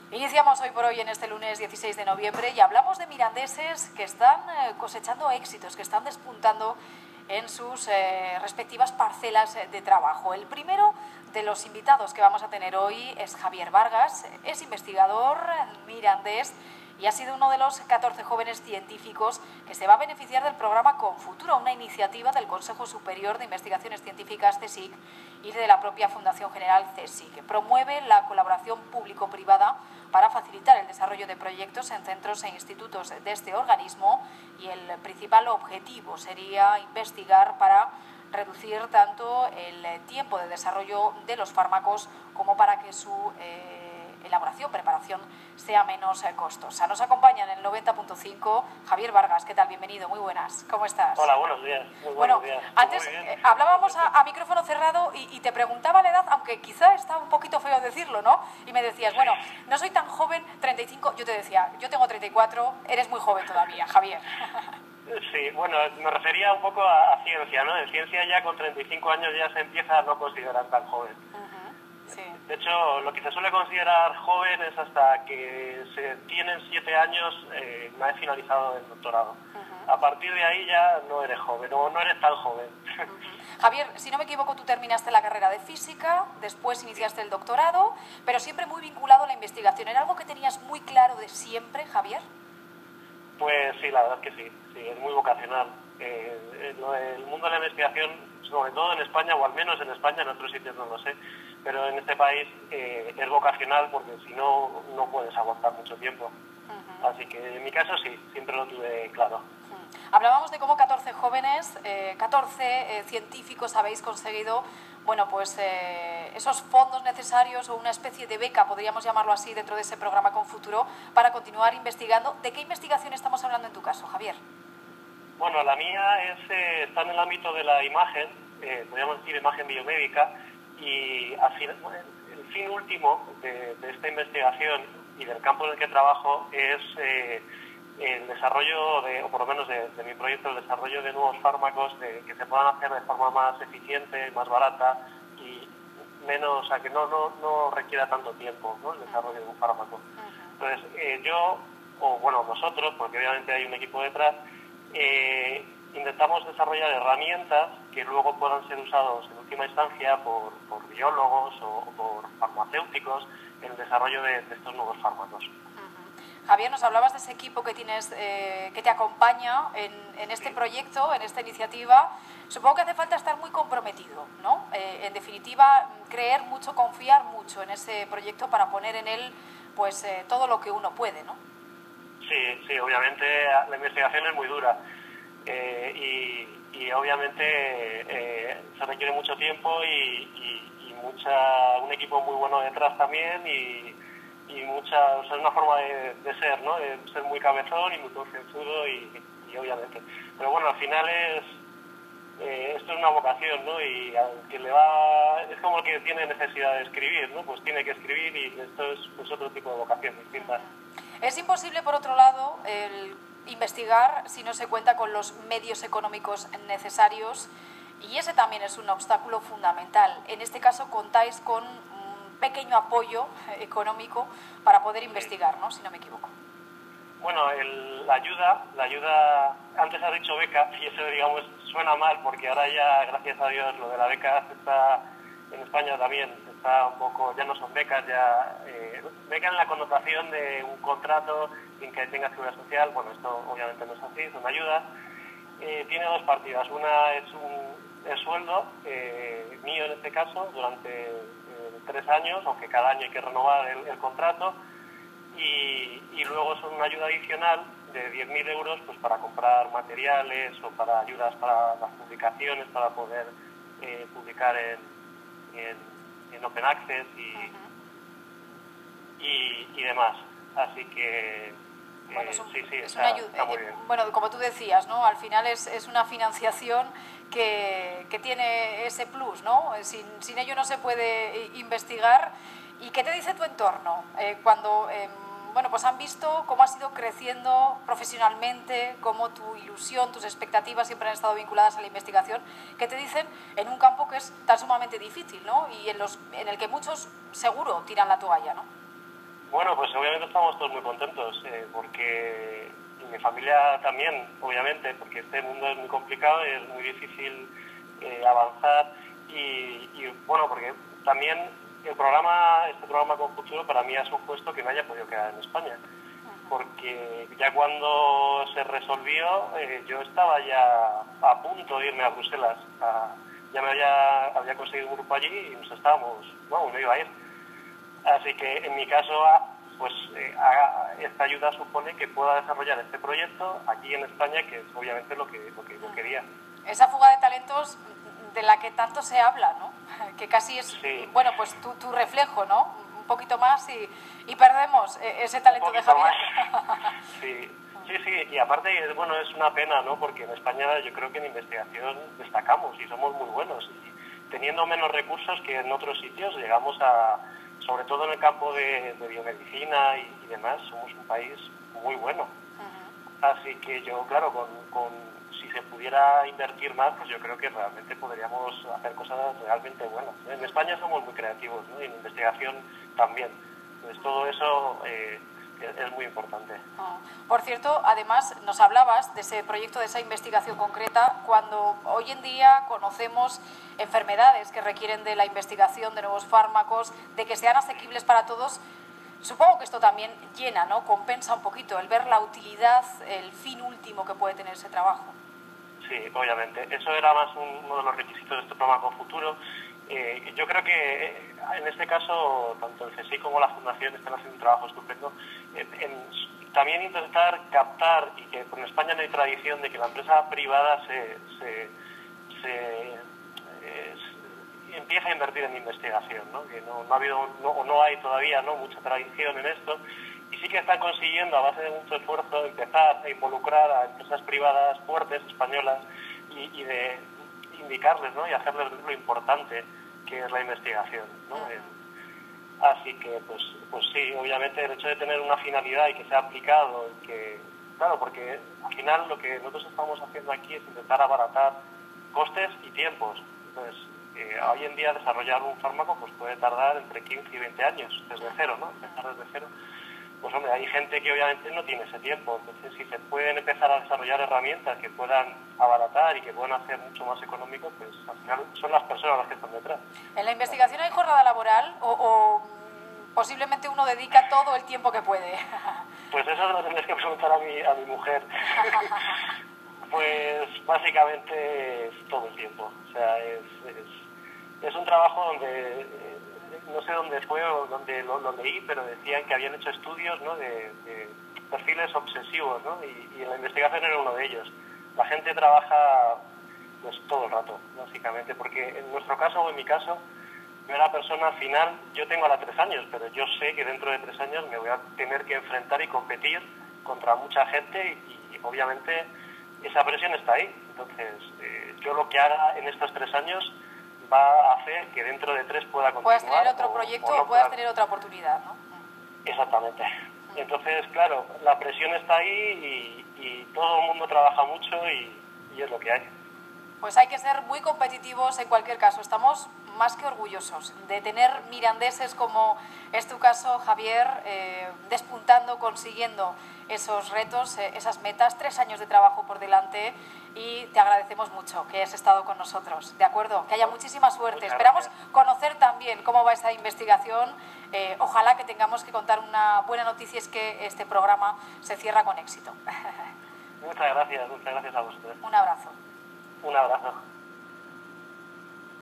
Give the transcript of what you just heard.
Iniciamos hoy por hoy en este lunes 16 de noviembre y hablamos de mirandeses que están cosechando éxitos, que están despuntando en sus respectivas parcelas de trabajo. El primero de los invitados que vamos a tener hoy es Javier Vargas, es investigador mirandés y ha sido uno de los 14 jóvenes científicos que se va a beneficiar del programa Confuturo, una iniciativa del Consejo Superior de Investigaciones Científicas, CSIC, y de la propia Fundación General CSIC, que promueve la colaboración público-privada para facilitar el desarrollo de proyectos en centros e institutos de este organismo, y el principal objetivo sería investigar para reducir tanto el tiempo de desarrollo de los fármacos como para que su elaboración, preparación sea menos costosa. Nos acompaña en el 90.5 Javier Vargas. ¿Qué tal? Bienvenido, muy buenas. ¿Cómo estás? Hola, buenos días. Muy buenos días. Antes hablábamos a micrófono cerrado y te preguntaba la edad, aunque quizá está un poquito feo decirlo, ¿no? Y me decías, bueno, no soy tan joven, 35, yo te decía, yo tengo 34, eres muy joven todavía, Javier. Sí, bueno, me refería un poco a ciencia, ¿no? En ciencia ya con 35 años ya se empieza a no considerar tan joven. Sí. De hecho, lo que se suele considerar joven es hasta que se tienen 7 años una vez finalizado el doctorado. A partir de ahí ya no eres joven, o no eres tan joven. Javier, si no me equivoco, tú terminaste la carrera de física, después iniciaste el doctorado, pero siempre muy vinculado a la investigación. ¿Era algo que tenías muy claro de siempre, Javier? Pues sí, la verdad es que sí, es muy vocacional. El mundo de la investigación, sobre todo en España, o al menos en España, en otros sitios no lo sé, pero en este país es vocacional porque si no, no puedes aguantar mucho tiempo. Así que en mi caso sí, siempre lo tuve claro. Hablábamos de cómo 14 jóvenes, 14 científicos habéis conseguido, bueno, pues esos fondos necesarios o una especie de beca, podríamos llamarlo así, dentro de ese programa Confuturo, para continuar investigando. ¿De qué investigación estamos hablando en tu caso, Javier? Bueno, la mía está en el ámbito de la imagen, podríamos decir imagen biomédica, y el fin último de esta investigación y del campo en el que trabajo es el desarrollo, o por lo menos de mi proyecto, el desarrollo de nuevos fármacos que se puedan hacer de forma más eficiente, más barata y menos, o sea, que no requiera tanto tiempo, ¿no?, el desarrollo de un fármaco. Entonces, nosotros, porque obviamente hay un equipo detrás, intentamos desarrollar herramientas que luego puedan ser usados en última instancia por biólogos o por farmacéuticos en el desarrollo de estos nuevos fármacos. Javier, nos hablabas de ese equipo que tienes, que te acompaña en este proyecto, en esta iniciativa. Supongo que hace falta estar muy comprometido, ¿no? En definitiva, creer mucho, confiar mucho en ese proyecto para poner en él, pues, todo lo que uno puede, ¿no? Sí, obviamente la investigación es muy dura y obviamente se requiere mucho tiempo y un equipo muy bueno detrás también y es una forma de ser, ¿no? De ser muy cabezón y muy concienzudo y obviamente. Pero bueno, al final esto es una vocación, ¿no? Y al que es como el que tiene necesidad de escribir, ¿no? Pues tiene que escribir y esto es pues otro tipo de vocación distinta. Es imposible, por otro lado, el investigar si no se cuenta con los medios económicos necesarios, y ese también es un obstáculo fundamental. En este caso contáis con un pequeño apoyo económico para poder investigar, ¿no?, si no me equivoco. Bueno, la ayuda, antes has dicho beca, y eso, digamos, suena mal, porque ahora ya, gracias a Dios, lo de la beca está en España también, está un poco, ya no son becas, beca en la connotación de un contrato sin que tenga seguridad social. Bueno, esto obviamente no es así, son ayudas. Tiene dos partidas, una es el sueldo, mío en este caso, durante 3 años, aunque cada año hay que renovar el contrato, y luego son una ayuda adicional de 10.000 euros pues para comprar materiales o para ayudas para las publicaciones, para poder publicar en Open Access y demás. Así que bueno, está muy bien. Bueno, como tú decías, ¿no?, al final es una financiación que tiene ese plus, ¿no? Sin ello no se puede investigar. ¿Y qué te dice tu entorno cuando pues han visto cómo has ido creciendo profesionalmente, cómo tu ilusión, tus expectativas siempre han estado vinculadas a la investigación? ¿Qué te dicen en un campo que es tan sumamente difícil, ¿no?, y en el que muchos seguro tiran la toalla, ¿no? Bueno, pues obviamente estamos todos muy contentos, porque y mi familia también, obviamente, porque este mundo es muy complicado y es muy difícil avanzar y bueno, porque también este programa con futuro para mí ha supuesto que me haya podido quedar en España, porque ya cuando se resolvió yo estaba ya a punto de irme a Bruselas, ya había conseguido un grupo allí y nos estábamos, bueno, me iba a ir. Así que en mi caso, pues esta ayuda supone que pueda desarrollar este proyecto aquí en España, que es obviamente lo que quería. Esa fuga de talentos de la que tanto se habla, ¿no? Que casi es, sí. bueno, pues tu reflejo, ¿no? Un poquito más y perdemos ese talento de Javier. Sí. Sí, y aparte, bueno, es una pena, ¿no? Porque en España yo creo que en investigación destacamos y somos muy buenos. Y teniendo menos recursos que en otros sitios, llegamos sobre todo en el campo de biomedicina y demás, somos un país muy bueno. Así que yo, claro, si se pudiera invertir más, pues yo creo que realmente podríamos hacer cosas realmente buenas. En España somos muy creativos, ¿no? Y en investigación también. Entonces todo eso es muy importante. Por cierto, además nos hablabas de ese proyecto, de esa investigación concreta, cuando hoy en día conocemos enfermedades que requieren de la investigación de nuevos fármacos, de que sean asequibles para todos. Supongo que esto también llena, ¿no? Compensa un poquito el ver la utilidad, el fin último que puede tener ese trabajo. Sí, obviamente. Eso era más uno de los requisitos de este programa con futuro. Yo creo que en este caso, tanto el CSIC como la Fundación están haciendo un trabajo estupendo también intentar captar, y que en España no hay tradición de que la empresa privada empiece a invertir en investigación, ¿no? Que no ha habido o no hay todavía, ¿no?, mucha tradición en esto, y sí que están consiguiendo a base de mucho esfuerzo empezar a involucrar a empresas privadas fuertes españolas y de indicarles, ¿no?, y hacerles lo importante que es la investigación, ¿no? Así que pues sí, obviamente el hecho de tener una finalidad y que sea aplicado, claro, porque al final lo que nosotros estamos haciendo aquí es intentar abaratar costes y tiempos. Entonces, hoy en día desarrollar un fármaco pues puede tardar entre 15 y 20 años, desde cero, ¿no? Empezar desde cero. Pues hombre, hay gente que obviamente no tiene ese tiempo. Entonces, si se pueden empezar a desarrollar herramientas que puedan abaratar y que puedan hacer mucho más económico, pues al final son las personas las que están detrás. ¿En la investigación hay jornada laboral o posiblemente uno dedica todo el tiempo que puede? Pues eso lo tendréis que preguntar a mi mujer. Pues básicamente es todo el tiempo. O sea, es un trabajo donde no sé dónde fue o dónde lo leí, pero decían que habían hecho estudios, ¿no?, de perfiles obsesivos, ¿no? Y la investigación era uno de ellos. La gente trabaja pues todo el rato, básicamente, porque en nuestro caso o en mi caso, yo era persona final, yo tengo ahora 3 años, pero yo sé que dentro de 3 años me voy a tener que enfrentar y competir contra mucha gente y obviamente esa presión está ahí. Entonces, yo lo que haga en estos 3 años va a hacer que dentro de 3 pueda continuar. Puedas tener otro proyecto o puedas tener otra oportunidad, ¿no? Exactamente. Entonces, claro, la presión está ahí y todo el mundo trabaja mucho y es lo que hay. Pues hay que ser muy competitivos en cualquier caso. Estamos más que orgullosos de tener mirandeses como es tu caso, Javier, despuntando, consiguiendo esos retos, esas metas, 3 años de trabajo por delante y te agradecemos mucho que hayas estado con nosotros, ¿de acuerdo? Que haya muchísima suerte. Esperamos conocer también cómo va esa investigación. Ojalá que tengamos que contar una buena noticia, es que este programa se cierra con éxito. Muchas gracias a vosotros. Un abrazo. Un abrazo.